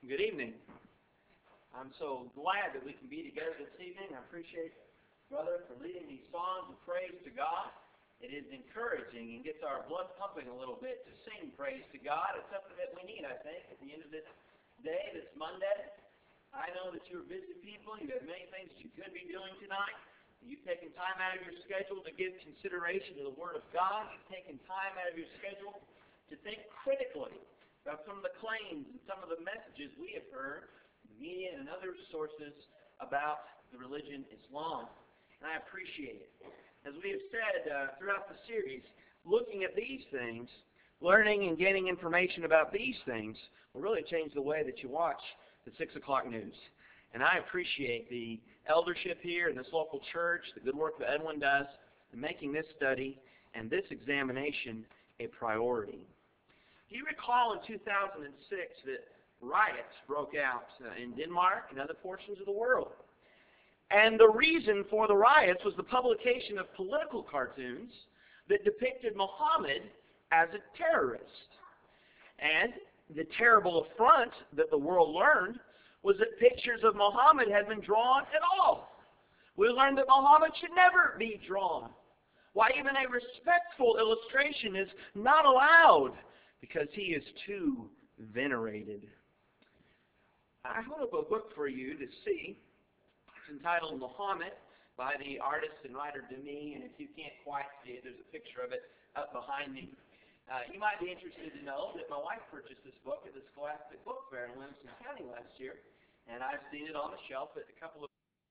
Good evening. I'm so glad that we can be together this evening. I appreciate Brother for leading these songs of praise to God. It is encouraging and gets our blood pumping a little bit to sing praise to God. It's something that we need, I think, at the end of this day, this Monday. I know that you're busy people. You have many things that you could be doing tonight. You've taken time out of your schedule to give consideration to the Word of God. You've taken time out of your schedule to think critically about some of the claims and some of the messages we have heard in the media and other sources about the religion Islam. And I appreciate it. As we have said throughout the series, looking at these things, learning and gaining information about these things will really change the way that you watch the 6 o'clock news. And I appreciate the eldership here in this local church, the good work that Edwin does in making this study and this examination a priority. Do you recall in 2006 that riots broke out in Denmark and other portions of the world? And the reason for the riots was the publication of political cartoons that depicted Muhammad as a terrorist. And the terrible affront that the world learned was that pictures of Muhammad had been drawn at all. We learned that Muhammad should never be drawn. Why, even a respectful illustration is not allowed because he is too venerated. I hold up a book for you to see. It's entitled Muhammad by the artist and writer Demi, and if you can't quite see it, there's a picture of it up behind me. You might be interested to know that my wife purchased this book at the Scholastic Book Fair in Livingston County last year, and I've seen it on the shelf at a couple of...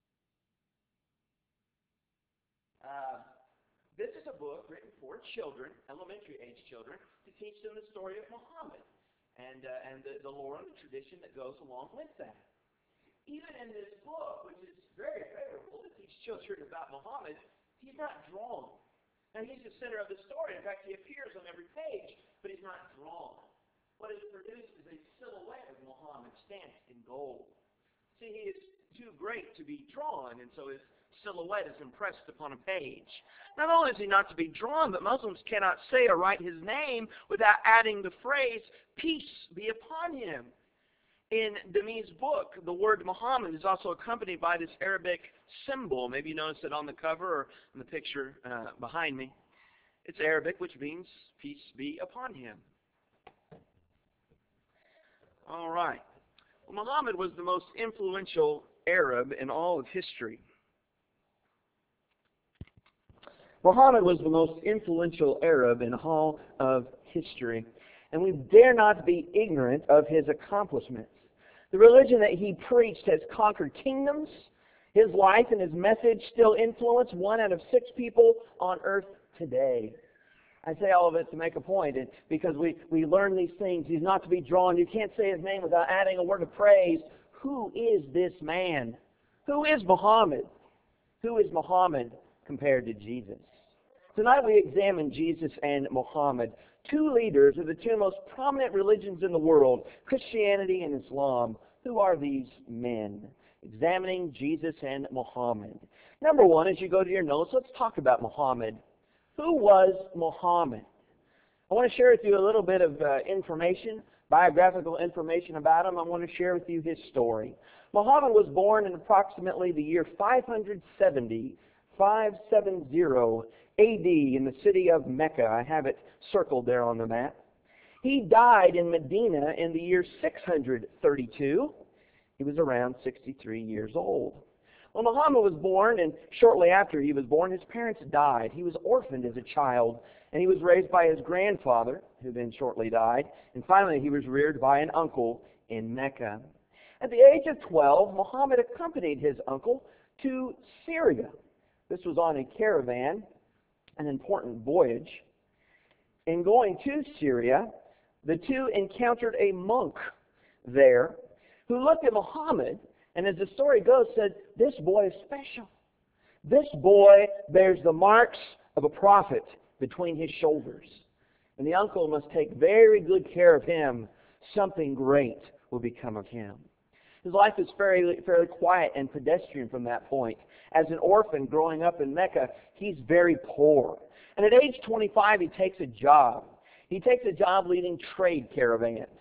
This is a book written for children, elementary-age children, to teach them the story of Muhammad and the lore and the tradition that goes along with that. Even in this book, which is very favorable to teach children about Muhammad, he's not drawn. Now, he's the center of the story. In fact, he appears on every page, but he's not drawn. What is produced is a silhouette of Muhammad stamped in gold. See, he is too great to be drawn, and so his silhouette is impressed upon a page. Not only is he not to be drawn, but Muslims cannot say or write his name without adding the phrase, "Peace be upon him." In Demi's book, the word Muhammad is also accompanied by this Arabic symbol. Maybe you notice it on the cover or in the picture behind me. It's Arabic, which means peace be upon him. All right. Well, Muhammad was the most influential Arab in all of history. Muhammad was the most influential Arab in all of history. And we dare not be ignorant of his accomplishments. The religion that he preached has conquered kingdoms. His life and his message still influence 1 out of 6 people on earth today. I say all of it to make a point, and because we learn these things. He's not to be drawn. You can't say his name without adding a word of praise. Who is this man? Who is Muhammad? Who is Muhammad compared to Jesus? Tonight we examine Jesus and Muhammad, 2 leaders of the 2 most prominent religions in the world, Christianity and Islam. Who are these men? Examining Jesus and Muhammad. Number 1, as you go to your notes, let's talk about Muhammad. Who was Muhammad? I want to share with you a little bit of information, biographical information about him. I want to share with you his story. Muhammad was born in approximately the year 570 A.D. in the city of Mecca. I have it circled there on the map. He died in Medina in the year 632. He was around 63 years old. Well, Muhammad was born, and shortly after he was born, his parents died. He was orphaned as a child, and he was raised by his grandfather, who then shortly died. And finally, he was reared by an uncle in Mecca. At the age of 12, Muhammad accompanied his uncle to Syria. This was on a caravan, an important voyage. In going to Syria, the 2 encountered a monk there who looked at Muhammad and, as the story goes, said, "This boy is special. This boy bears the marks of a prophet between his shoulders. And the uncle must take very good care of him. Something great will become of him." His life is fairly quiet and pedestrian from that point. As an orphan growing up in Mecca, he's very poor. And at age 25, he takes a job. He takes a job leading trade caravans.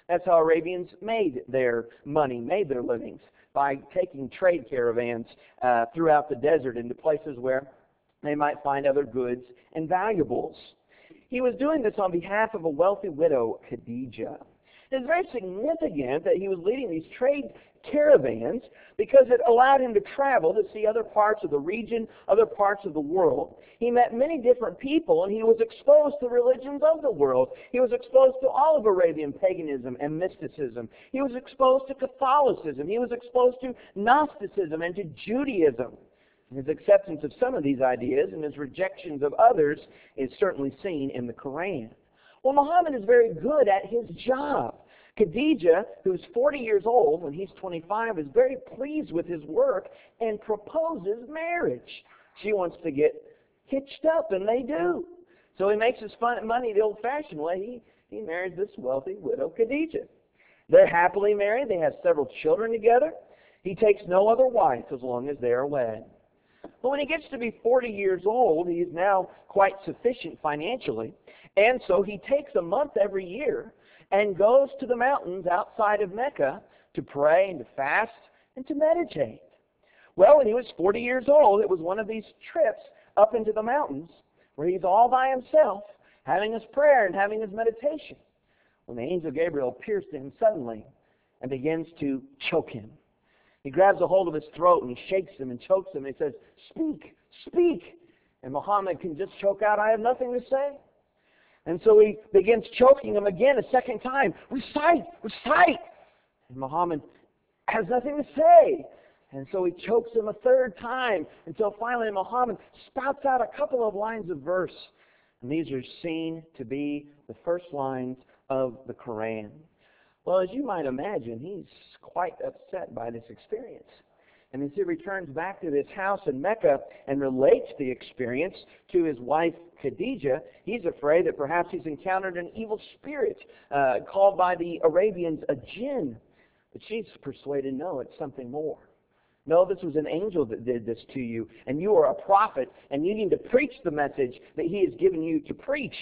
That's how Arabians made their money, made their livings, by taking trade caravans throughout the desert into places where they might find other goods and valuables. He was doing this on behalf of a wealthy widow, Khadijah. It's very significant that he was leading these trade caravans because it allowed him to travel to see other parts of the region, other parts of the world. He met many different people, and he was exposed to the religions of the world. He was exposed to all of Arabian paganism and mysticism. He was exposed to Catholicism. He was exposed to Gnosticism and to Judaism. His acceptance of some of these ideas and his rejections of others is certainly seen in the Quran. Well, Muhammad is very good at his job. Khadijah, who's 40 years old when he's 25, is very pleased with his work and proposes marriage. She wants to get hitched up, and they do. So he makes his money the old-fashioned way. He marries this wealthy widow, Khadijah. They're happily married. They have several children together. He takes no other wife as long as they are wed. But when he gets to be 40 years old, he is now quite sufficient financially. And so he takes a month every year and goes to the mountains outside of Mecca to pray and to fast and to meditate. Well, when he was 40 years old, it was one of these trips up into the mountains where he's all by himself, having his prayer and having his meditation, when the angel Gabriel appears to him suddenly and begins to choke him. He grabs a hold of his throat and he shakes him and chokes him and he says, "Speak, speak." And Muhammad can just choke out, "I have nothing to say." And so he begins choking him again a second time. "Recite, recite." And Muhammad has nothing to say. And so he chokes him a third time until finally Muhammad spouts out a couple of lines of verse. And these are seen to be the first lines of the Quran. Well, as you might imagine, he's quite upset by this experience. And as he returns back to his house in Mecca and relates the experience to his wife Khadijah, he's afraid that perhaps he's encountered an evil spirit called by the Arabians a jinn. But she's persuaded, no, it's something more. No, this was an angel that did this to you, and you are a prophet, and you need to preach the message that he has given you to preach.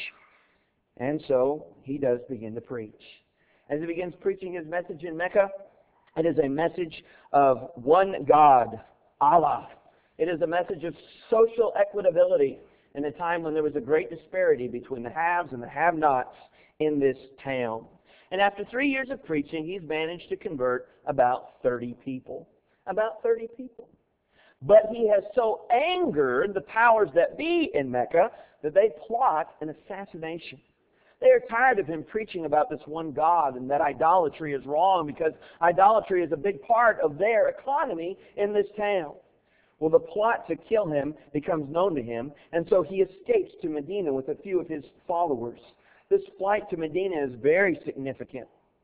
And so he does begin to preach. As he begins preaching his message in Mecca, it is a message of one God, Allah. It is a message of social equitability in a time when there was a great disparity between the haves and the have-nots in this town. And after 3 years of preaching, he's managed to convert about 30 people. About 30 people. But he has so angered the powers that be in Mecca that they plot an assassination. They are tired of him preaching about this one God and that idolatry is wrong because idolatry is a big part of their economy in this town. Well, the plot to kill him becomes known to him, and so he escapes to Medina with a few of his followers. This flight to Medina is very significant.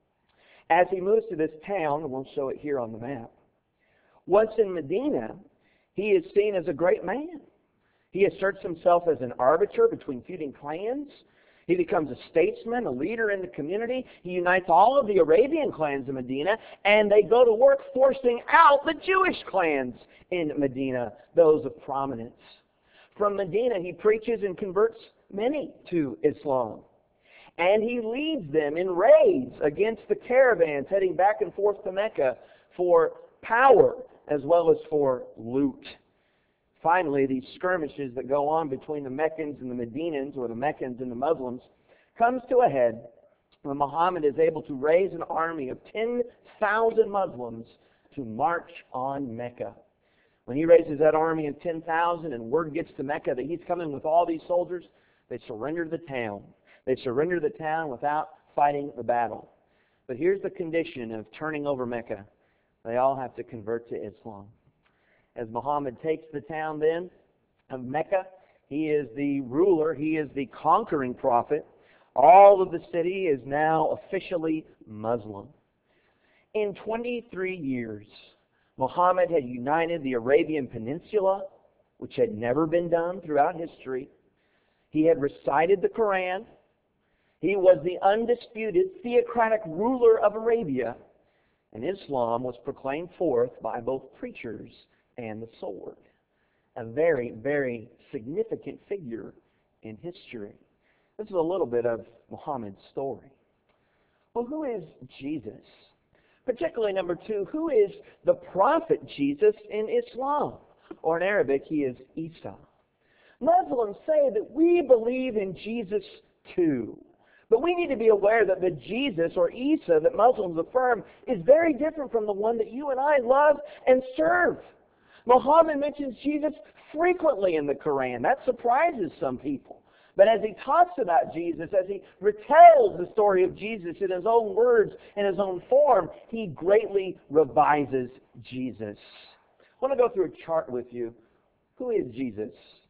As he moves to this town, and we'll show it here on the map, once in Medina, he is seen as a great man. He asserts himself as an arbiter between feuding clans. He becomes a statesman, a leader in the community. He unites all of the Arabian clans in Medina, and they go to work forcing out the Jewish clans in Medina, those of prominence. From Medina, he preaches and converts many to Islam. And he leads them in raids against the caravans heading back and forth to Mecca for power as well as for loot. Finally, these skirmishes that go on between the Meccans and the Medinans, or the Meccans and the Muslims, comes to a head when Muhammad is able to raise an army of 10,000 Muslims to march on Mecca. When he raises that army of 10,000 and word gets to Mecca that he's coming with all these soldiers, they surrender the town. They surrender the town without fighting the battle. But here's the condition of turning over Mecca. They all have to convert to Islam. As Muhammad takes the town then of Mecca, he is the ruler, he is the conquering prophet. All of the city is now officially Muslim. In 23 years, Muhammad had united the Arabian Peninsula, which had never been done throughout history. He had recited the Quran. He was the undisputed theocratic ruler of Arabia. And Islam was proclaimed forth by both preachers and the sword. A very, very significant figure in history. This is a little bit of Muhammad's story. Well, who is Jesus? Particularly, number two, who is the prophet Jesus in Islam? Or in Arabic, he is Isa. Muslims say that we believe in Jesus too. But we need to be aware that the Jesus or Isa that Muslims affirm is very different from the one that you and I love and serve. Muhammad mentions Jesus frequently in the Quran. That surprises some people. But as he talks about Jesus, as he retells the story of Jesus in his own words, in his own form, he greatly revises Jesus. I want to go through a chart with you. Who is Jesus?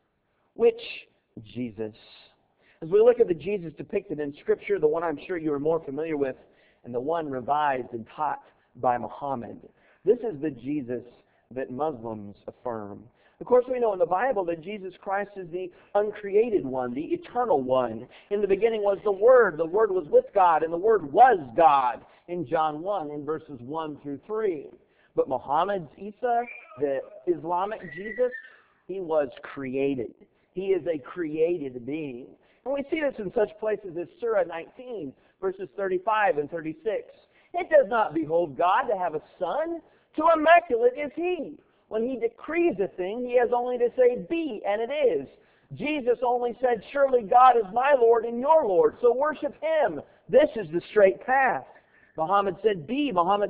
Which Jesus? As we look at the Jesus depicted in Scripture, the one I'm sure you are more familiar with, and the one revised and taught by Muhammad, this is the Jesus that Muslims affirm. Of course, we know in the Bible that Jesus Christ is the uncreated one, the eternal one. In the beginning was the Word was with God, and the Word was God, in John 1, in verses 1 through 3. But Muhammad's Isa, the Islamic Jesus, he was created. He is a created being. And we see this in such places as Surah 19, verses 35 and 36. It does not behold God to have a son, too immaculate is he. When he decrees a thing, he has only to say, be, and it is. Jesus only said, surely God is my Lord and your Lord, so worship him. This is the straight path. Muhammad said, be. Allah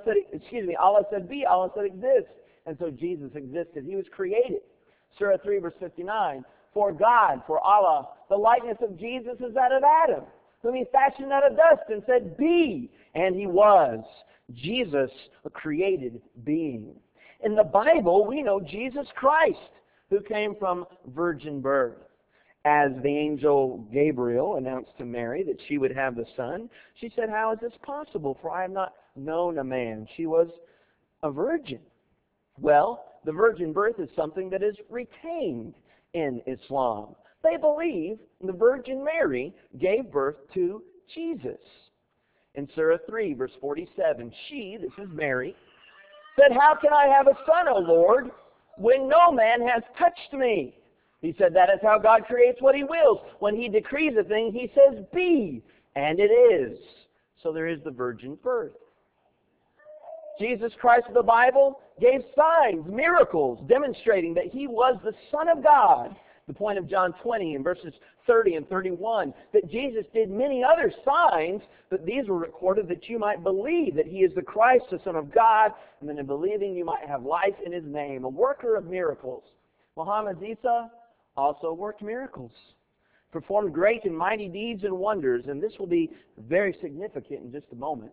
said, be. Allah said, exist. And so Jesus existed. He was created. Surah 3, verse 59. For God, for Allah, the likeness of Jesus is that of Adam, whom he fashioned out of dust and said, be. And he was. Jesus, a created being. In the Bible, we know Jesus Christ, who came from virgin birth. As the angel Gabriel announced to Mary that she would have the son, she said, how is this possible? For I have not known a man. She was a virgin. Well, the virgin birth is something that is retained in Islam. They believe the Virgin Mary gave birth to Jesus. In Surah 3, verse 47, she, this is Mary, said, how can I have a son, O Lord, when no man has touched me? He said that is how God creates what he wills. When he decrees a thing, he says, be, and it is. So there is the virgin birth. Jesus Christ of the Bible gave signs, miracles, demonstrating that he was the Son of God. The point of John 20 in verses 30 and 31, that Jesus did many other signs, but these were recorded that you might believe that he is the Christ, the Son of God, and that in believing you might have life in his name, a worker of miracles. Muhammad Isa also worked miracles, performed great and mighty deeds and wonders, and this will be very significant in just a moment.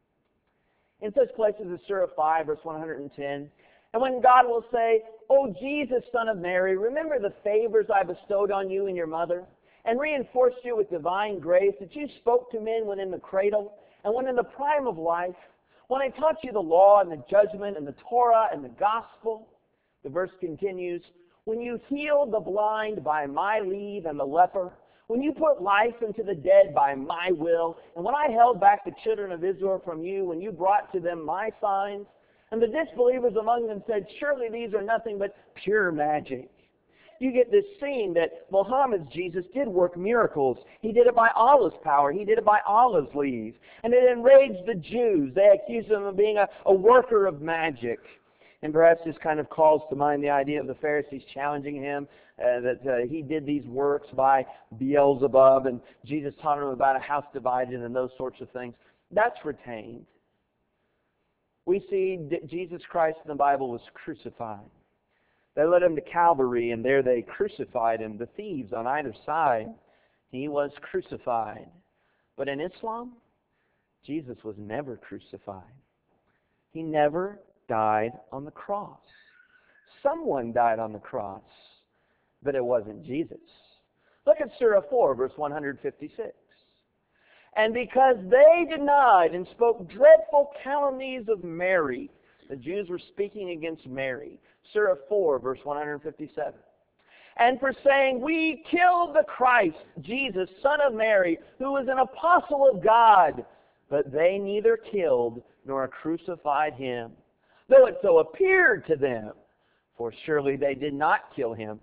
In such places as Surah 5, verse 110, and when God will say, O Jesus, Son of Mary, remember the favors I bestowed on you and your mother, and reinforced you with divine grace, that you spoke to men when in the cradle, and when in the prime of life, when I taught you the law and the judgment and the Torah and the gospel. The verse continues, when you healed the blind by my leave and the leper, when you put life into the dead by my will, and when I held back the children of Israel from you, when you brought to them my signs, and the disbelievers among them said, surely these are nothing but pure magic. You get this scene that Muhammad's Jesus did work miracles. He did it by Allah's power. He did it by Allah's leave. And it enraged the Jews. They accused him of being a worker of magic. And perhaps this kind of calls to mind the idea of the Pharisees challenging him that he did these works by Beelzebub, and Jesus taught him about a house divided and those sorts of things. That's retained. We see that Jesus Christ in the Bible was crucified. They led him to Calvary, and there they crucified him, the thieves on either side. He was crucified. But in Islam, Jesus was never crucified. He never died on the cross. Someone died on the cross, but it wasn't Jesus. Look at Surah 4, verse 156. And because they denied and spoke dreadful calumnies of Mary, the Jews were speaking against Mary. Surah 4, verse 157. And for saying, we killed the Christ, Jesus, Son of Mary, who was an apostle of God. But they neither killed nor crucified him, though it so appeared to them, for surely they did not kill him.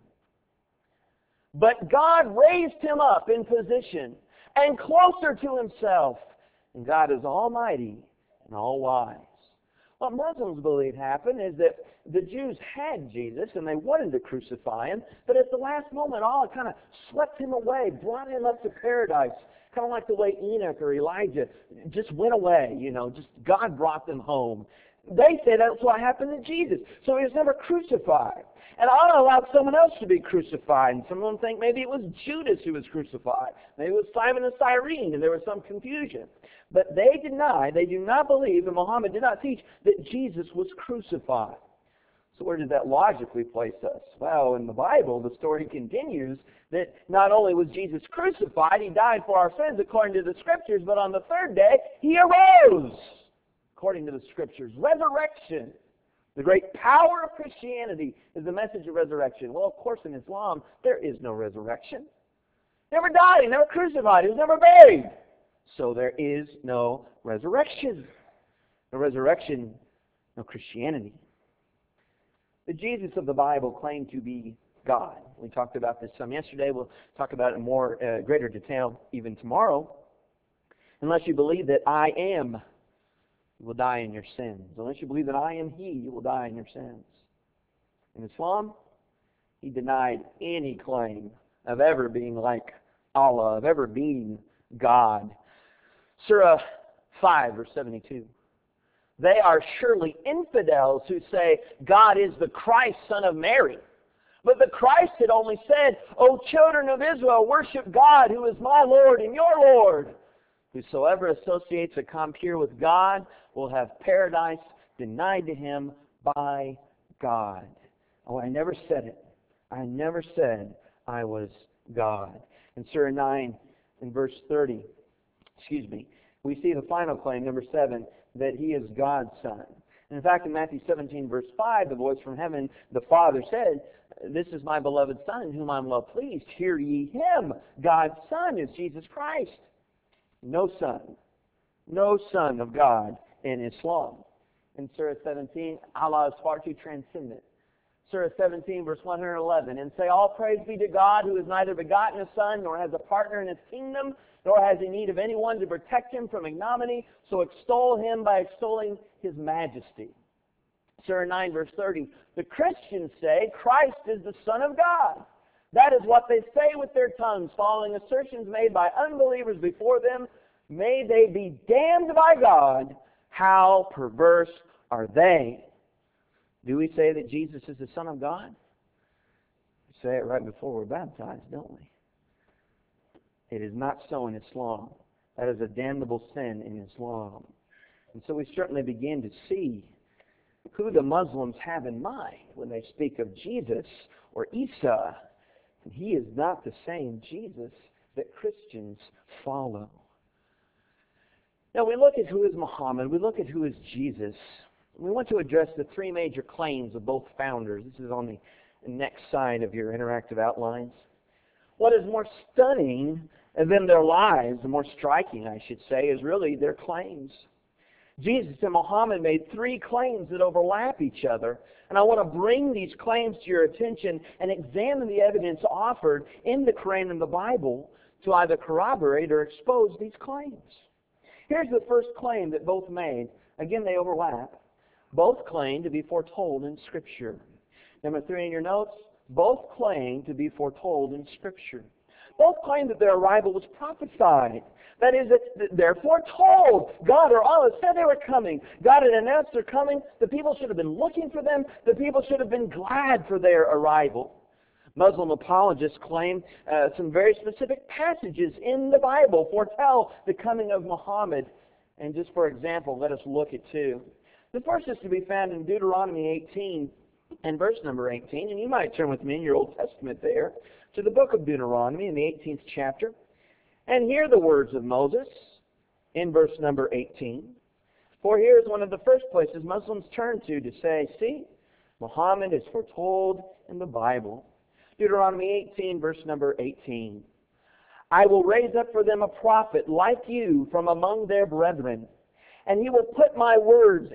But God raised him up in position and closer to himself, And God is almighty and all-wise. What Muslims believe happened is that the Jews had Jesus and they wanted to crucify him, but at the last moment Allah kind of swept him away, brought him up to paradise, kind of like the way Enoch or Elijah just went away, just God brought them home. They say that's what happened to Jesus. So he was never crucified. And Allah allowed someone else to be crucified. And some of them think maybe it was Judas who was crucified. Maybe it was Simon of Cyrene and there was some confusion. But they do not believe, and Muhammad did not teach, that Jesus was crucified. So where did that logically place us? Well, in the Bible, the story continues that not only was Jesus crucified, he died for our sins according to the Scriptures, but on the third day, he arose according to the Scriptures. Resurrection. The great power of Christianity is the message of resurrection. Well, of course, in Islam, there is no resurrection. Never died, never crucified, he was never buried. So there is no resurrection. No resurrection, no Christianity. The Jesus of the Bible claimed to be God. We talked about this some yesterday. We'll talk about it in more greater detail even tomorrow. Unless you believe that I am, you will die in your sins. Unless you believe that I am He, you will die in your sins. In Islam, he denied any claim of ever being like Allah, of ever being God. Surah 5, verse 72. They are surely infidels who say God is the Christ, son of Mary. But the Christ had only said, O children of Israel, worship God who is my Lord and your Lord. Whosoever associates a compeer with God will have paradise denied to him by God. Oh, I never said it. I never said I was God. In Surah 9, in verse 30, we see the final claim, number 7, that He is God's Son. And in fact, in Matthew 17, verse 5, the voice from heaven, the Father said, This is my beloved Son, in whom I am well pleased. Hear ye Him. God's Son is Jesus Christ. No Son of God in Islam. In Surah 17, Allah is far too transcendent. Surah 17, verse 111, and say, All praise be to God, who is neither begotten a son, nor has a partner in His kingdom, nor has He need of anyone to protect Him from ignominy, so extol Him by extolling His majesty. Surah 9, verse 30, the Christians say Christ is the Son of God. That is what they say with their tongues, following assertions made by unbelievers before them. May they be damned by God. How perverse are they? Do we say that Jesus is the Son of God? We say it right before we're baptized, don't we? It is not so in Islam. That is a damnable sin in Islam. And so we certainly begin to see who the Muslims have in mind when they speak of Jesus or Isa. And He is not the same Jesus that Christians follow. Now we look at who is Muhammad, we look at who is Jesus. We want to address the three major claims of both founders. This is on the next side of your interactive outlines. What is more stunning than their lives, the more striking, I should say, is really their claims. Jesus and Muhammad made three claims that overlap each other. And I want to bring these claims to your attention and examine the evidence offered in the Quran and the Bible to either corroborate or expose these claims. Here's the first claim that both made. Again, they overlap. Both claim to be foretold in Scripture. Number 3 in your notes, both claim to be foretold in Scripture. Both claim that their arrival was prophesied. That is, that they're foretold. God or Allah said they were coming. God had announced their coming. The people should have been looking for them. The people should have been glad for their arrival. Muslim apologists claim some very specific passages in the Bible foretell the coming of Muhammad. And just for example, let us look at two. The first is to be found in Deuteronomy 18 and verse number 18. And you might turn with me in your Old Testament there to the book of Deuteronomy in the 18th chapter. And hear the words of Moses in verse number 18. For here is one of the first places Muslims turn to say, see, Muhammad is foretold in the Bible. Deuteronomy 18, verse number 18. I will raise up for them a prophet like you from among their brethren. And he will put my words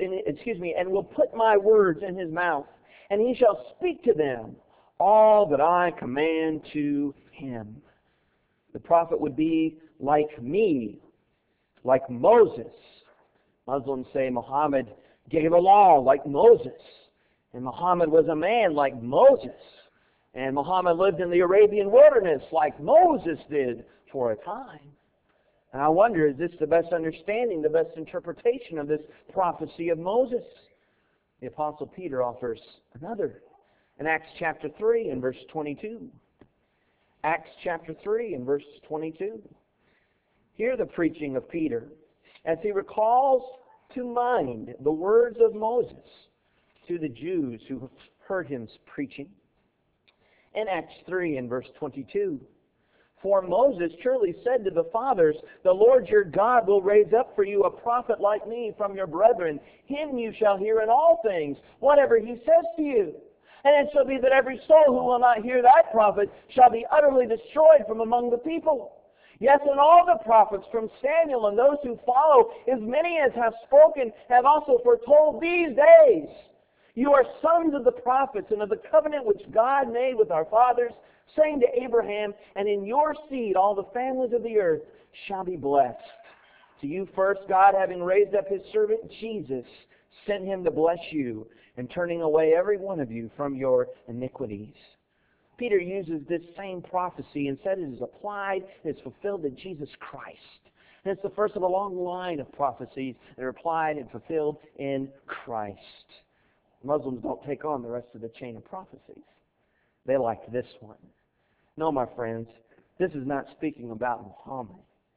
in his mouth, and he shall speak to them all that I command to him. The prophet would be like me, like Moses. Muslims say Muhammad gave a law like Moses. And Muhammad was a man like Moses. And Muhammad lived in the Arabian wilderness like Moses did for a time. And I wonder, is this the best understanding, the best interpretation of this prophecy of Moses? The Apostle Peter offers another in Acts chapter 3 and verse 22. Acts chapter 3 and verse 22. Hear the preaching of Peter as he recalls to mind the words of Moses to the Jews who heard him preaching. In Acts 3 and verse 22, for Moses truly said to the fathers, the Lord your God will raise up for you a prophet like me from your brethren. Him you shall hear in all things, whatever he says to you. And it shall be that every soul who will not hear that prophet shall be utterly destroyed from among the people. Yes, and all the prophets from Samuel and those who follow, as many as have spoken, have also foretold these days. You are sons of the prophets and of the covenant which God made with our fathers, saying to Abraham, and in your seed all the families of the earth shall be blessed. To you first, God, having raised up his servant Jesus, sent him to bless you, and turning away every one of you from your iniquities. Peter uses this same prophecy and said it is applied and is fulfilled in Jesus Christ. And it's the first of a long line of prophecies that are applied and fulfilled in Christ. Muslims don't take on the rest of the chain of prophecies. They like this one. No, my friends, this is not speaking about Muhammad.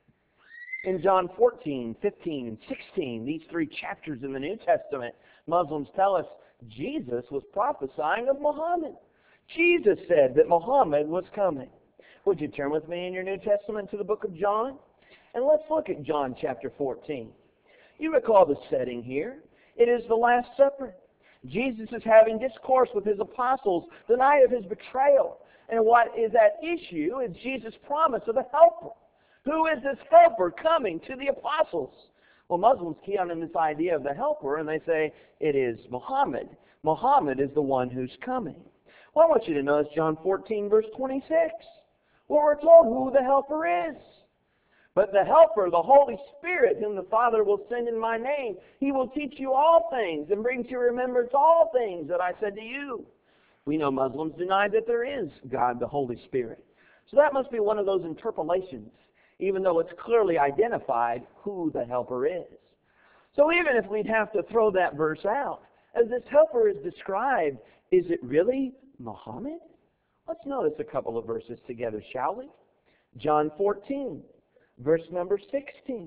In John 14, 15, and 16, these three chapters in the New Testament, Muslims tell us Jesus was prophesying of Muhammad. Jesus said that Muhammad was coming. Would you turn with me in your New Testament to the book of John? And let's look at John chapter 14. You recall the setting here. It is the Last Supper. Jesus is having discourse with his apostles the night of his betrayal. And what is at issue is Jesus' promise of a helper. Who is this helper coming to the apostles? Well, Muslims key on this idea of the helper, and they say it is Muhammad. Muhammad is the one who's coming. Well, I want you to notice John 14, verse 26, where we're told who the helper is. But the helper, the Holy Spirit, whom the Father will send in my name, he will teach you all things and bring to your remembrance all things that I said to you. We know Muslims deny that there is God, the Holy Spirit. So that must be one of those interpolations, even though it's clearly identified who the helper is. So even if we'd have to throw that verse out, as this helper is described, is it really Muhammad? Let's notice a couple of verses together, shall we? John 14, verse number 16.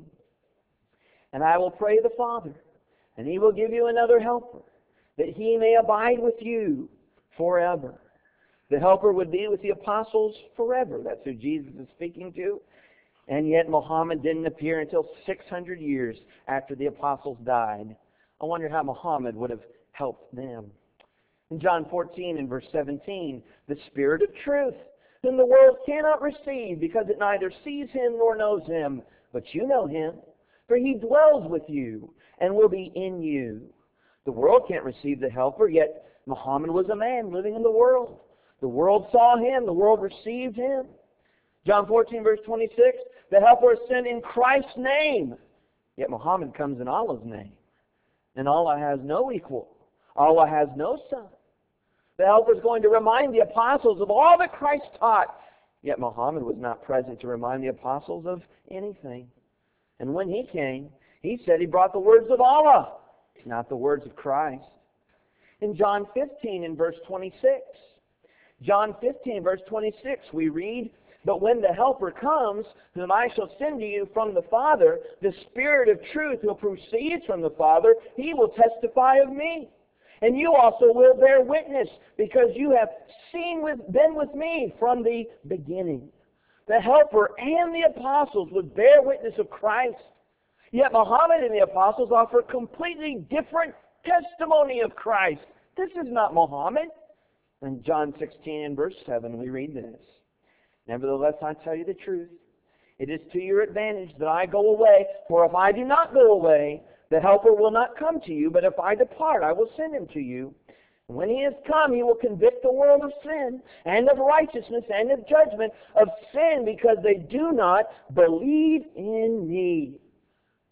And I will pray the Father, and he will give you another helper, that he may abide with you forever. The helper would be with the apostles forever. That's who Jesus is speaking to. And yet Muhammad didn't appear until 600 years after the apostles died. I wonder how Muhammad would have helped them. In John 14 and verse 17, the Spirit of truth, whom the world cannot receive because it neither sees him nor knows him, but you know him, for he dwells with you and will be in you. The world can't receive the helper, yet Muhammad was a man living in the world. The world saw him, the world received him. John 14 verse 26, the helper is sent in Christ's name, yet Muhammad comes in Allah's name. And Allah has no equal. Allah has no son. The helper is going to remind the apostles of all that Christ taught, yet Muhammad was not present to remind the apostles of anything. And when he came, he said he brought the words of Allah, not the words of Christ. In John 15 and verse 26, John 15 verse 26, we read, but when the helper comes, whom I shall send to you from the Father, the Spirit of truth who proceeds from the Father, he will testify of me. And you also will bear witness, because you have been with me from the beginning. The helper and the apostles would bear witness of Christ. Yet Muhammad and the apostles offer completely different testimony of Christ. This is not Muhammad. In John 16 and verse 7, we read this. Nevertheless, I tell you the truth. It is to your advantage that I go away, for if I do not go away, the helper will not come to you, but if I depart, I will send him to you. And when he has come, he will convict the world of sin, and of righteousness, and of judgment. Of sin, because they do not believe in me.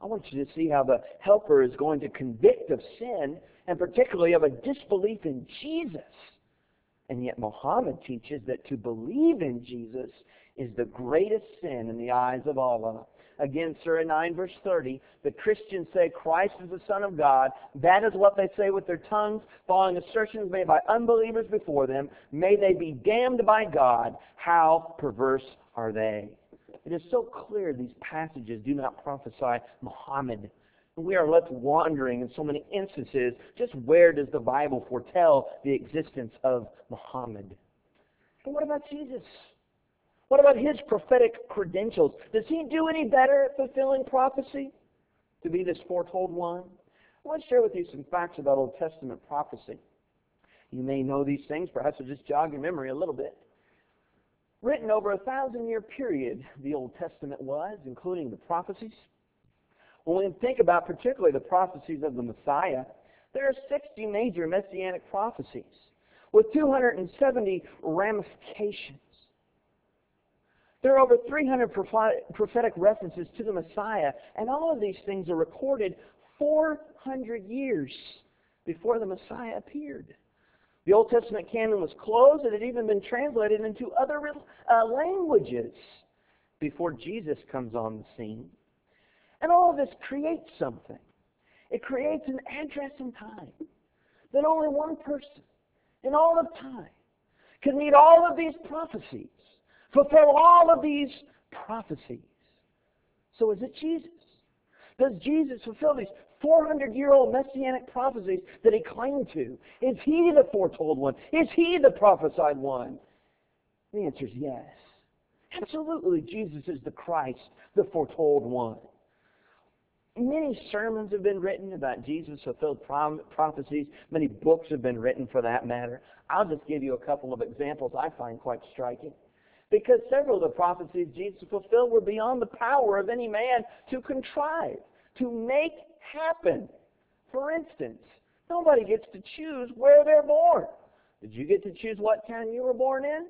I want you to see how the Helper is going to convict of sin, and particularly of a disbelief in Jesus. And yet Muhammad teaches that to believe in Jesus is the greatest sin in the eyes of Allah. Again, Surah 9, verse 30, the Christians say Christ is the Son of God. That is what they say with their tongues, following assertions made by unbelievers before them. May they be damned by God. How perverse are they? It is so clear these passages do not prophesy Muhammad. We are left wondering in so many instances, just where does the Bible foretell the existence of Muhammad? But what about Jesus? What about his prophetic credentials? Does he do any better at fulfilling prophecy to be this foretold one? I want to share with you some facts about Old Testament prophecy. You may know these things, perhaps it'll just jog your memory a little bit. Written over a 1,000-year period, the Old Testament was, including the prophecies. When we think about particularly the prophecies of the Messiah, there are 60 major messianic prophecies with 270 ramifications. There are over 300 prophetic references to the Messiah, and all of these things are recorded 400 years before the Messiah appeared. The Old Testament canon was closed. It had even been translated into other languages before Jesus comes on the scene. And all of this creates something. It creates an address in time that only one person in all of time can meet all of these prophecies, fulfill all of these prophecies. So is it Jesus? Does Jesus fulfill these 400-year-old messianic prophecies that he claimed to? Is he the foretold one? Is he the prophesied one? The answer is yes. Absolutely, Jesus is the Christ, the foretold one. Many sermons have been written about Jesus' fulfilled prophecies. Many books have been written for that matter. I'll just give you a couple of examples I find quite striking. Because several of the prophecies Jesus fulfilled were beyond the power of any man to contrive, to make happen. For instance, nobody gets to choose where they're born. Did you get to choose what town you were born in?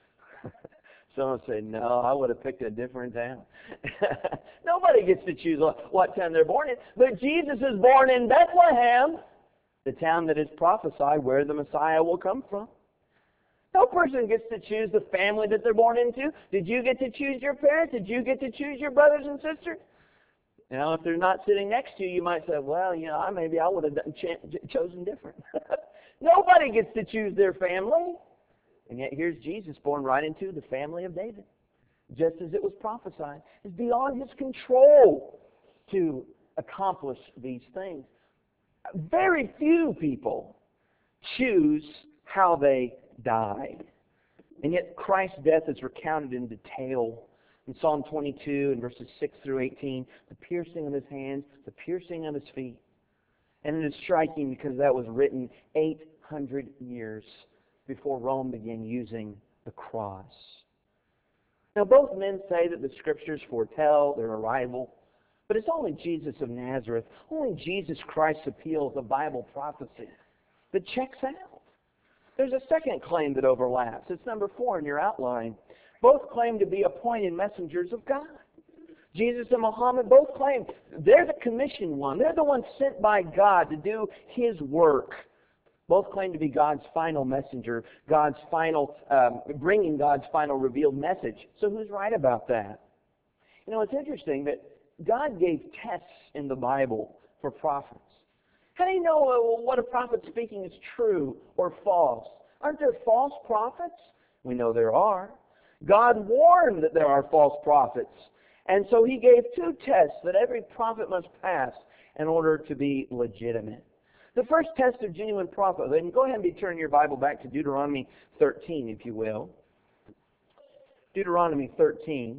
Someone say, no, I would have picked a different town. Nobody gets to choose what town they're born in. But Jesus is born in Bethlehem, the town that is prophesied where the Messiah will come from. No person gets to choose the family that they're born into. Did you get to choose your parents? Did you get to choose your brothers and sisters? You know, if they're not sitting next to you, you might say, well, you know, maybe I would have chosen different. Nobody gets to choose their family. And yet here's Jesus born right into the family of David, just as it was prophesied. It's beyond his control to accomplish these things. Very few people choose how they die. And yet Christ's death is recounted in detail. In Psalm 22 and verses 6 through 18, the piercing of his hands, the piercing of his feet. And it is striking because that was written 800 years before Rome began using the cross. Now both men say that the Scriptures foretell their arrival, but it's only Jesus of Nazareth, only Jesus Christ's appeals of Bible prophecy that checks out. There's a second claim that overlaps. It's number 4 in your outline. Both claim to be appointed messengers of God. Jesus and Muhammad both claim they're the commissioned one. They're the ones sent by God to do his work. Both claim to be God's final messenger, bringing God's final revealed message. So who's right about that? You know, it's interesting that God gave tests in the Bible for prophets. How do you know what a prophet speaking is true or false? Aren't there false prophets? We know there are. God warned that there are false prophets. And so he gave 2 tests that every prophet must pass in order to be legitimate. The first test of genuine prophethood, and go ahead and turn your Bible back to Deuteronomy 13, if you will. Deuteronomy 13.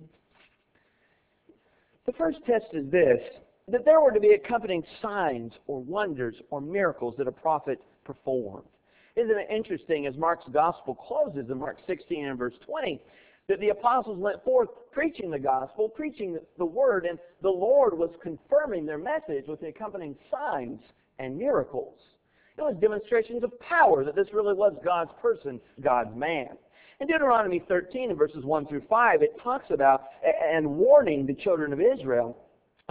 The first test is this, that there were to be accompanying signs or wonders or miracles that a prophet performed. Isn't it interesting, as Mark's gospel closes in Mark 16 and verse 20, that the apostles went forth preaching the gospel, preaching the word, and the Lord was confirming their message with the accompanying signs and miracles. It was demonstrations of power that this really was God's person, God's man. In Deuteronomy 13, in verses 1 through 5, it talks about and warning the children of Israel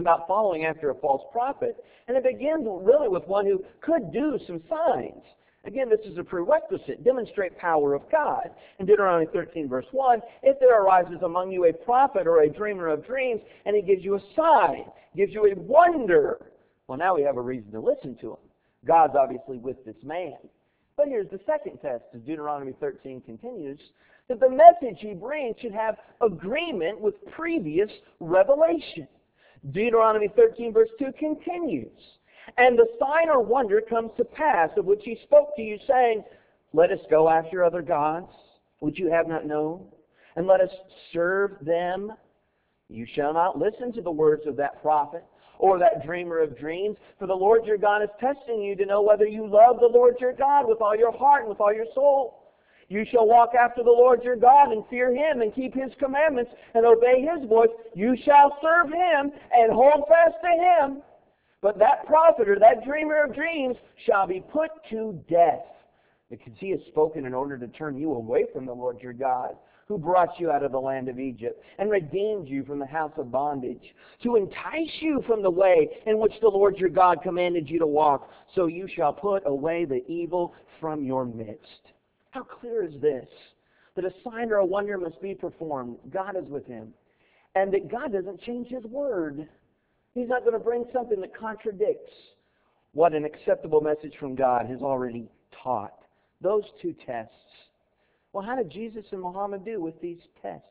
about following after a false prophet. And it begins really with one who could do some signs. Again, this is a prerequisite. Demonstrate power of God. In Deuteronomy 13, verse 1, if there arises among you a prophet or a dreamer of dreams, and he gives you a sign, gives you a wonder, well, now we have a reason to listen to him. God's obviously with this man. But here's the second test, as Deuteronomy 13 continues, that the message he brings should have agreement with previous revelation. Deuteronomy 13, verse 2 continues, and the sign or wonder comes to pass, of which he spoke to you, saying, let us go after other gods, which you have not known, and let us serve them. You shall not listen to the words of that prophet or that dreamer of dreams, for the Lord your God is testing you to know whether you love the Lord your God with all your heart and with all your soul. You shall walk after the Lord your God and fear him and keep his commandments and obey his voice. You shall serve him and hold fast to him. But that prophet or that dreamer of dreams shall be put to death, because he has spoken in order to turn you away from the Lord your God, who brought you out of the land of Egypt and redeemed you from the house of bondage, to entice you from the way in which the Lord your God commanded you to walk. So you shall put away the evil from your midst. How clear is this? That a sign or a wonder must be performed. God is with him. And that God doesn't change his word. He's not going to bring something that contradicts what an acceptable message from God has already taught. Those two tests. Well, how did Jesus and Muhammad do with these tests?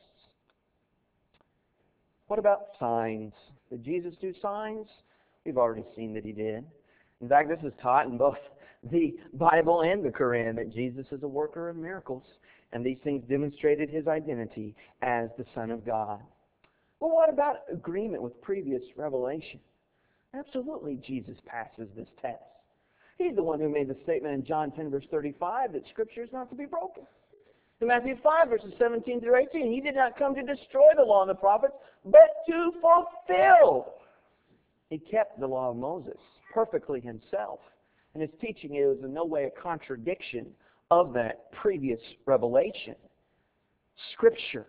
What about signs? Did Jesus do signs? We've already seen that he did. In fact, this is taught in both the Bible and the Quran, that Jesus is a worker of miracles, and these things demonstrated his identity as the Son of God. Well, what about agreement with previous revelation? Absolutely, Jesus passes this test. He's the one who made the statement in John 10, verse 35, that Scripture is not to be broken. In Matthew 5, verses 17 through 18, he did not come to destroy the law and the prophets, but to fulfill. He kept the law of Moses perfectly himself. And his teaching is in no way a contradiction of that previous revelation. Scripture.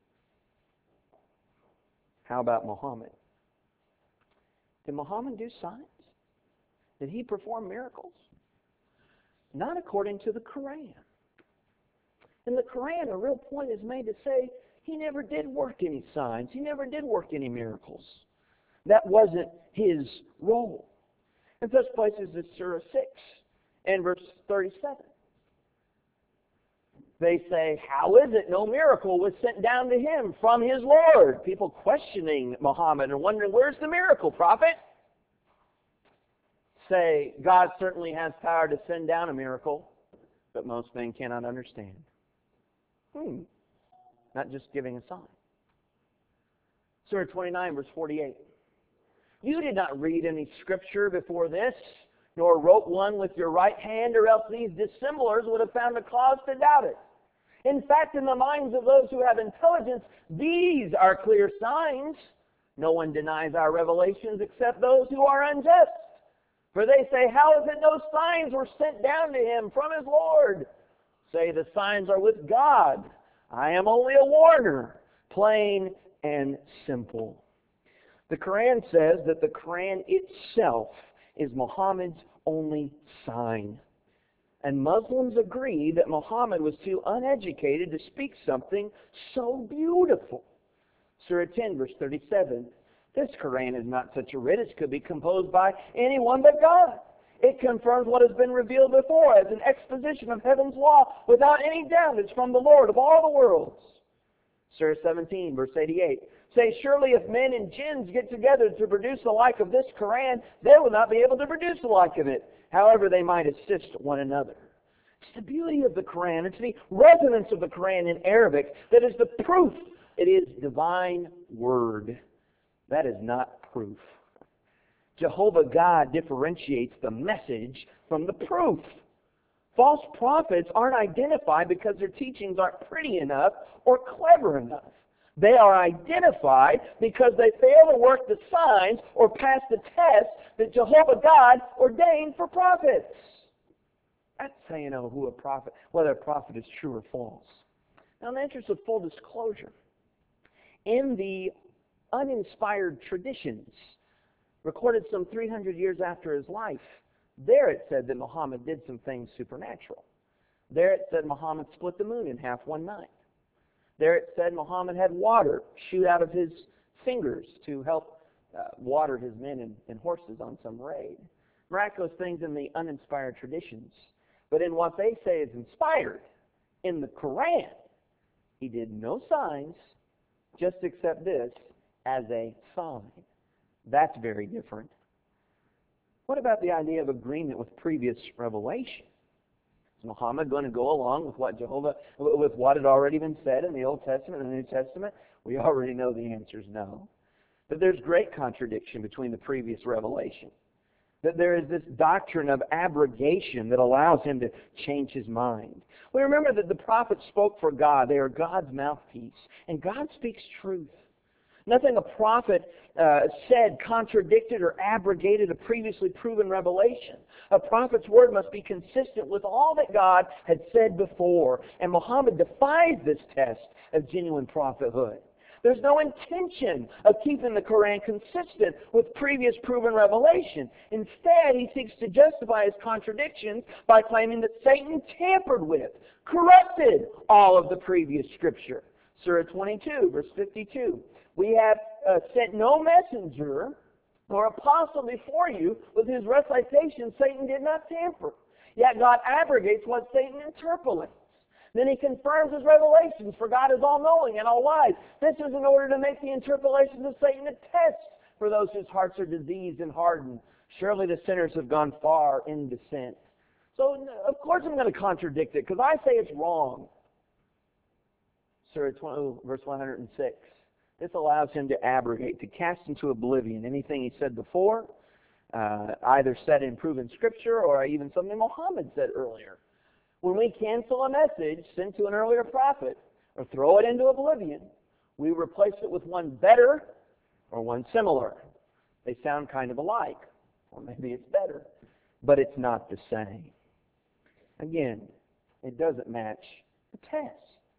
How about Muhammad? Did Muhammad do signs? Did he perform miracles? Not according to the Quran. In the Quran, a real point is made to say he never did work any signs. He never did work any miracles. That wasn't his role. In such places as Surah 6 and verse 37. They say, how is it no miracle was sent down to him from his Lord? People questioning Muhammad and wondering, where's the miracle, prophet? Say, God certainly has power to send down a miracle, but most men cannot understand. Not just giving a sign. Surah 29, verse 48. You did not read any scripture before this, nor wrote one with your right hand, or else these dissemblers would have found a cause to doubt it. In fact, in the minds of those who have intelligence, these are clear signs. No one denies our revelations except those who are unjust. For they say, how is it no signs were sent down to him from his Lord? Say, the signs are with God. I am only a warner, plain and simple. The Quran says that the Quran itself is Muhammad's only sign. And Muslims agree that Muhammad was too uneducated to speak something so beautiful. Surah 10, verse 37. This Quran is not such a writ as could be composed by anyone but God. It confirms what has been revealed before as an exposition of heaven's law without any doubt. It's from the Lord of all the worlds. Surah 17, verse 88. Say, surely if men and jinns get together to produce the like of this Quran, they will not be able to produce the like of it, however they might assist one another. It's the beauty of the Quran. It's the resonance of the Quran in Arabic that is the proof. It is divine word. That is not proof. Jehovah God differentiates the message from the proof. False prophets aren't identified because their teachings aren't pretty enough or clever enough. They are identified because they fail to work the signs or pass the test that Jehovah God ordained for prophets. That's how you know who a prophet, whether a prophet is true or false. Now, in the interest of full disclosure, in the uninspired traditions recorded some 300 years after his life. There it said that Muhammad did some things supernatural. There it said Muhammad split the moon in half one night. There it said Muhammad had water shoot out of his fingers to help water his men and horses on some raid. Miraculous things in the uninspired traditions. But in what they say is inspired, in the Quran, he did no signs, just accept this as a sign. That's very different. What about the idea of agreement with previous revelation? Is Muhammad going to go along with what had already been said in the Old Testament and the New Testament? We already know the answer is no. But there's great contradiction between the previous revelation. That there is this doctrine of abrogation that allows him to change his mind. We remember that the prophets spoke for God. They are God's mouthpiece. And God speaks truth. Nothing a prophet said contradicted or abrogated a previously proven revelation. A prophet's word must be consistent with all that God had said before. And Muhammad defies this test of genuine prophethood. There's no intention of keeping the Quran consistent with previous proven revelation. Instead, he seeks to justify his contradictions by claiming that Satan tampered with, corrupted all of the previous Scripture. Surah 22, verse 52. We have sent no messenger or apostle before you with whose recitation Satan did not tamper. Yet God abrogates what Satan interpolates. Then he confirms his revelations, for God is all-knowing and all-wise. This is in order to make the interpolations of Satan a test for those whose hearts are diseased and hardened. Surely the sinners have gone far in descent. So, of course I'm going to contradict it, because I say it's wrong. Surah 20, verse 106. This allows him to abrogate, to cast into oblivion anything he said before, either said in proven Scripture or even something Muhammad said earlier. When we cancel a message sent to an earlier prophet or throw it into oblivion, we replace it with one better or one similar. They sound kind of alike, or maybe it's better, but it's not the same. Again, it doesn't match the test.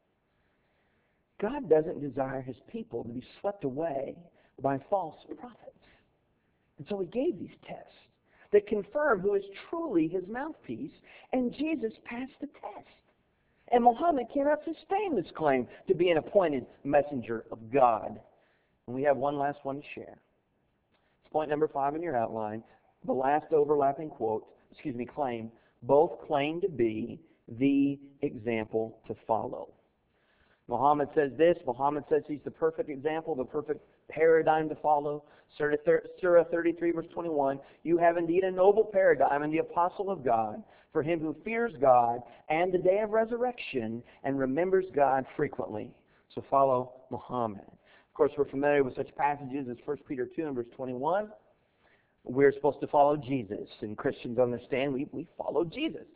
God doesn't desire His people to be swept away by false prophets. And so He gave these tests that confirm who is truly His mouthpiece, and Jesus passed the test. And Muhammad cannot sustain this claim to be an appointed messenger of God. And we have one last one to share. It's point number 5 in your outline. The last overlapping claim. Both claim to be the example to follow. Muhammad says this. Muhammad says he's the perfect example, the perfect paradigm to follow. Surah 33, verse 21, you have indeed a noble paradigm in the apostle of God, for him who fears God and the day of resurrection and remembers God frequently. So follow Muhammad. Of course, we're familiar with such passages as 1 Peter 2 and verse 21. We're supposed to follow Jesus, and Christians understand we follow Jesus.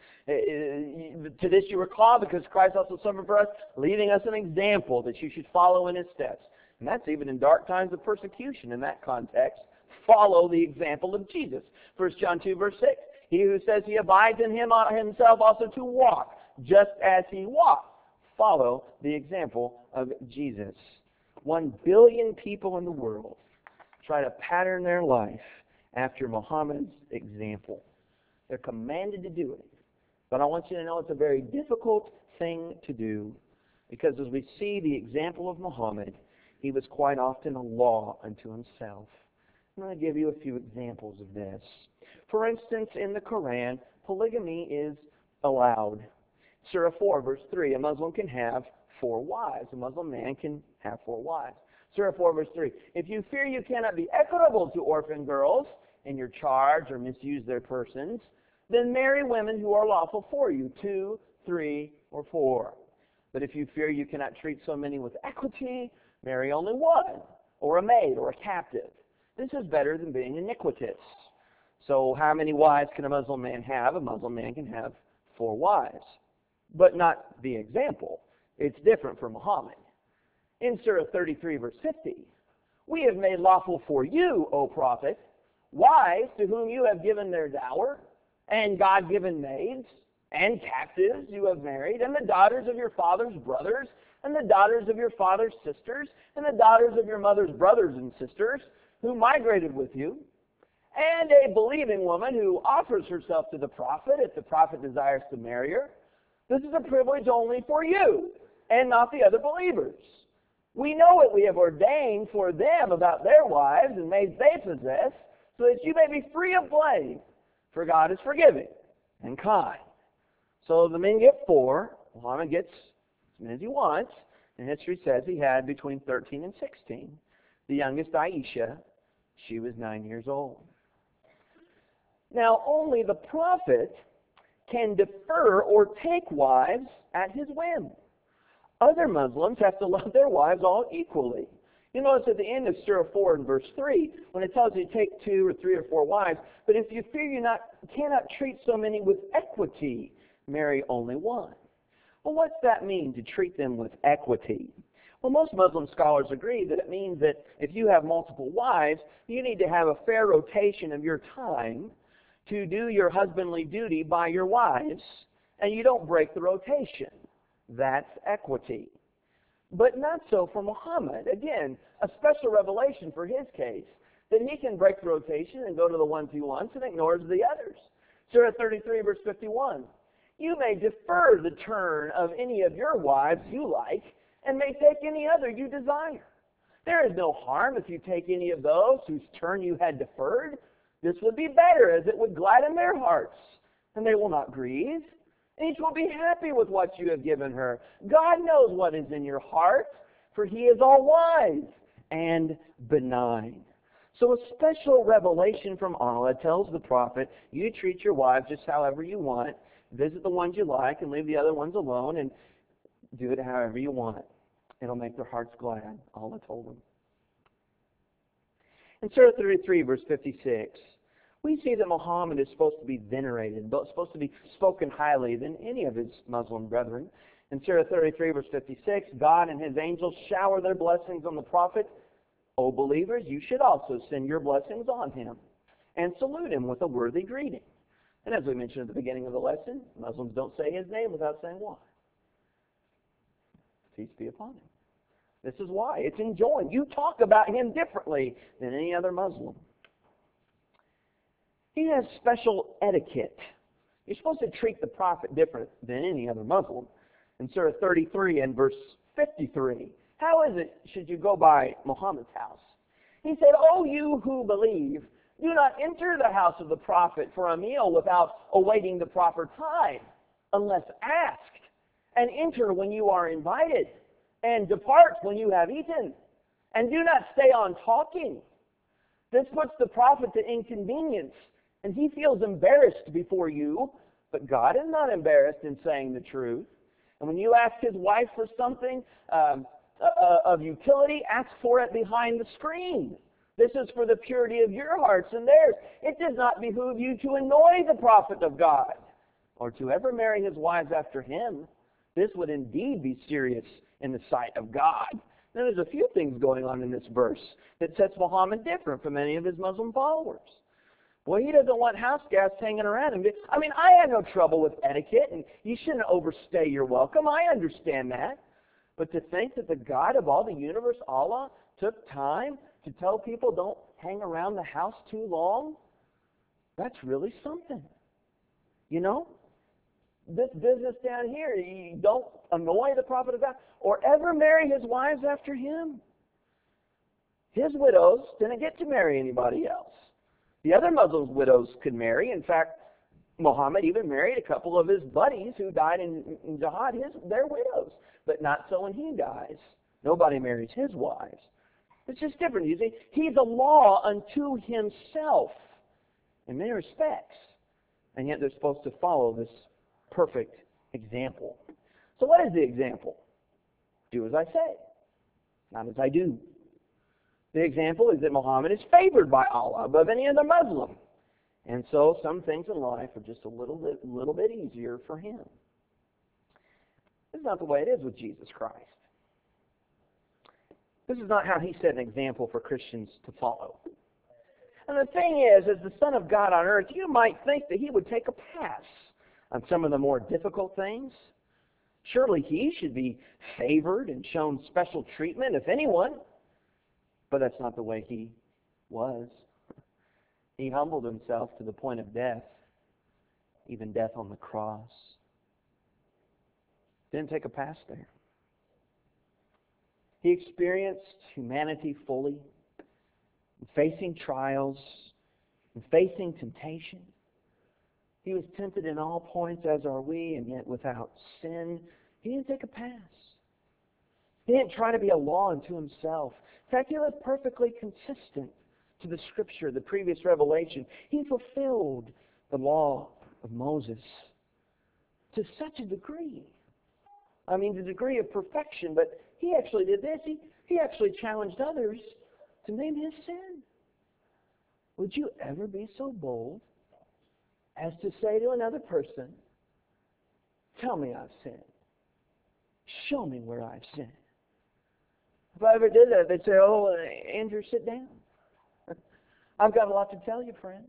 To this you recall, because Christ also suffered for us, leaving us an example that you should follow in His steps. And that's even in dark times of persecution. In that context, follow the example of Jesus. 1 John 2, verse 6, he who says he abides in Him ought himself also to walk, just as He walked. Follow the example of Jesus. 1 billion people in the world try to pattern their life after Muhammad's example. They're commanded to do it. But I want you to know it's a very difficult thing to do, because as we see the example of Muhammad, he was quite often a law unto himself. I'm going to give you a few examples of this. For instance, in the Quran, polygamy is allowed. Surah 4, verse 3, a Muslim can have 4 wives. A Muslim man can have 4 wives. Surah 4, verse 3, if you fear you cannot be equitable to orphan girls in your charge or misuse their persons, then marry women who are lawful for you, 2, 3, or 4. But if you fear you cannot treat so many with equity, marry only one, or a maid, or a captive. This is better than being iniquitous. So how many wives can a Muslim man have? A Muslim man can have 4 wives. But not the example. It's different for Muhammad. In Surah 33, verse 50, we have made lawful for you, O Prophet, wives to whom you have given their dower, and God-given maids, and captives you have married, and the daughters of your father's brothers, and the daughters of your father's sisters, and the daughters of your mother's brothers and sisters, who migrated with you, and a believing woman who offers herself to the prophet if the prophet desires to marry her. This is a privilege only for you and not the other believers. We know what we have ordained for them about their wives and maids they possess, so that you may be free of blame, for God is forgiving and kind. So the men get 4. Muhammad gets as many as he wants. And history says he had between 13 and 16. The youngest, Aisha, she was 9 years old. Now, only the prophet can defer or take wives at his whim. Other Muslims have to love their wives all equally. You notice at the end of Surah 4 and verse 3, when it tells you to take 2 or 3 or 4 wives, but if you fear you cannot treat so many with equity, marry only one. Well, what's that mean, to treat them with equity? Well, most Muslim scholars agree that it means that if you have multiple wives, you need to have a fair rotation of your time to do your husbandly duty by your wives, and you don't break the rotation. That's equity. But not so for Muhammad. Again, a special revelation for his case, that he can break the rotation and go to the ones he wants and ignores the others. Surah 33, verse 51. You may defer the turn of any of your wives you like, and may take any other you desire. There is no harm if you take any of those whose turn you had deferred. This would be better, as it would gladden their hearts, and they will not grieve. Each will be happy with what you have given her. God knows what is in your heart, for He is all wise and benign. So a special revelation from Allah tells the prophet, you treat your wives just however you want, visit the ones you like, and leave the other ones alone, and do it however you want. It'll make their hearts glad, Allah told them. In Surah 33, verse 56, we see that Muhammad is supposed to be venerated, supposed to be spoken highly than any of his Muslim brethren. In Surah 33, verse 56, God and His angels shower their blessings on the prophet. O believers, you should also send your blessings on him and salute him with a worthy greeting. And as we mentioned at the beginning of the lesson, Muslims don't say his name without saying why. Peace be upon him. This is why. It's enjoined. You talk about him differently than any other Muslim. He has special etiquette. You're supposed to treat the prophet different than any other Muslim. In Surah 33 and verse 53, how is it should you go by Muhammad's house? He said, O you who believe, do not enter the house of the prophet for a meal without awaiting the proper time, unless asked, and enter when you are invited, and depart when you have eaten, and do not stay on talking. This puts the prophet to inconvenience, and he feels embarrassed before you, but God is not embarrassed in saying the truth. And when you ask his wife for something of utility, ask for it behind the screen. This is for the purity of your hearts and theirs. It does not behoove you to annoy the prophet of God, or to ever marry his wives after him. This would indeed be serious in the sight of God. Now, there's a few things going on in this verse that sets Muhammad different from any of his Muslim followers. Well, he doesn't want house guests hanging around him. I mean, I had no trouble with etiquette, and you shouldn't overstay your welcome. I understand that. But to think that the God of all the universe, Allah, took time to tell people don't hang around the house too long, that's really something. You know? This business down here, you don't annoy the prophet of God or ever marry his wives after him. His widows didn't get to marry anybody else. The other Muslims' widows could marry. In fact, Muhammad even married a couple of his buddies who died in jihad, their widows. But not so when he dies. Nobody marries his wives. It's just different. You see, he's a law unto himself in many respects. And yet they're supposed to follow this perfect example. So what is the example? Do as I say, not as I do. The example is that Muhammad is favored by Allah above any other Muslim. And so some things in life are just a little bit easier for him. This is not the way it is with Jesus Christ. This is not how he set an example for Christians to follow. And the thing is, as the Son of God on earth, you might think that he would take a pass on some of the more difficult things. Surely he should be favored and shown special treatment, if anyone. But that's not the way he was. He humbled himself to the point of death, even death on the cross. Didn't take a pass there. He experienced humanity fully, facing trials, and facing temptation. He was tempted in all points, as are we, and yet without sin. He didn't take a pass. He didn't try to be a law unto himself. In fact, he lived perfectly consistent to the Scripture, the previous revelation. He fulfilled the law of Moses to such a degree. I mean, the degree of perfection, but he actually did this. He actually challenged others to name his sin. Would you ever be so bold as to say to another person, tell me I've sinned. Show me where I've sinned. If I ever did that, they'd say, oh, Andrew, sit down. I've got a lot to tell you, friend.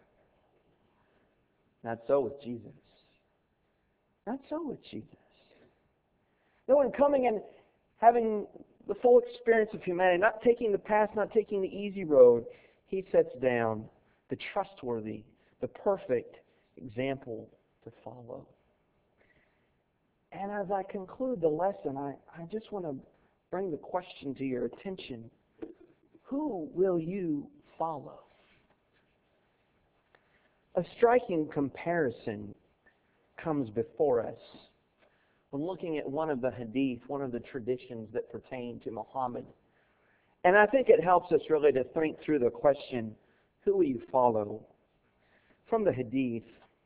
Not so with Jesus. Not so with Jesus. No one coming and having the full experience of humanity, not taking the path, not taking the easy road, he sets down the trustworthy, the perfect example to follow. And as I conclude the lesson, I just want to bring the question to your attention. Who will you follow? A striking comparison comes before us when looking at one of the hadith, one of the traditions that pertain to Muhammad. And I think it helps us really to think through the question, who will you follow? From the hadith,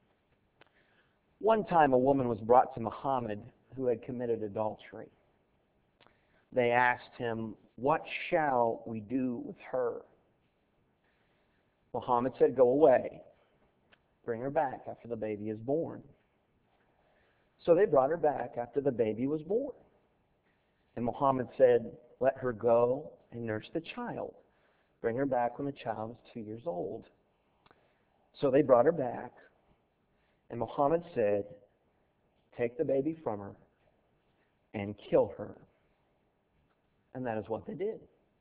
one time a woman was brought to Muhammad who had committed adultery. They asked him, what shall we do with her? Muhammad said, go away. Bring her back after the baby is born. So they brought her back after the baby was born. And Muhammad said, let her go and nurse the child. Bring her back when the child is 2 years old. So they brought her back. And Muhammad said, take the baby from her and kill her. And that is what they did.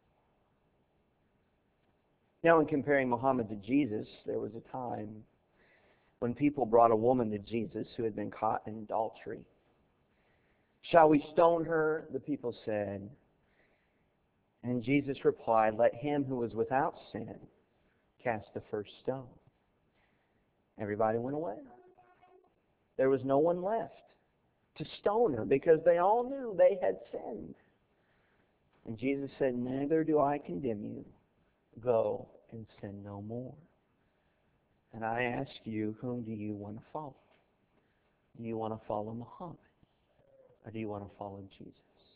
Now, in comparing Muhammad to Jesus, there was a time when people brought a woman to Jesus who had been caught in adultery. Shall we stone her? The people said. And Jesus replied, let him who is without sin cast the first stone. Everybody went away. There was no one left to stone her because they all knew they had sinned. And Jesus said, neither do I condemn you. Go and sin no more. And I ask you, whom do you want to follow? Do you want to follow Muhammad? Or do you want to follow Jesus?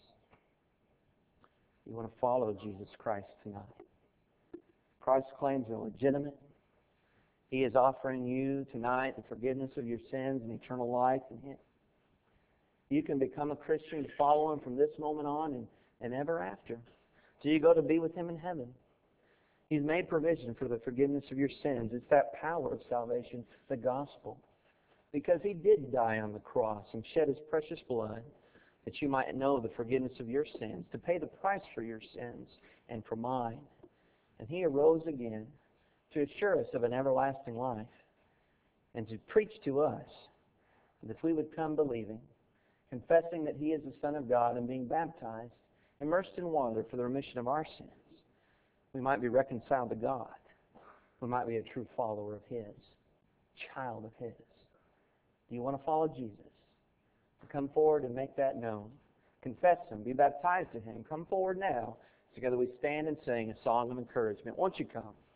You want to follow Jesus Christ tonight. Christ's claims are legitimate. He is offering you tonight the forgiveness of your sins and eternal life in Him. You can become a Christian, follow Him from this moment on and ever after. So you go to be with Him in heaven. He's made provision for the forgiveness of your sins. It's that power of salvation, the gospel. Because He did die on the cross and shed His precious blood that you might know the forgiveness of your sins, to pay the price for your sins and for mine. And He arose again to assure us of an everlasting life and to preach to us that if we would come believing, confessing that He is the Son of God and being baptized, immersed in water for the remission of our sins, we might be reconciled to God. We might be a true follower of His, child of His. Do you want to follow Jesus? Come forward and make that known. Confess Him. Be baptized in Him. Come forward now. Together we stand and sing a song of encouragement. Won't you come?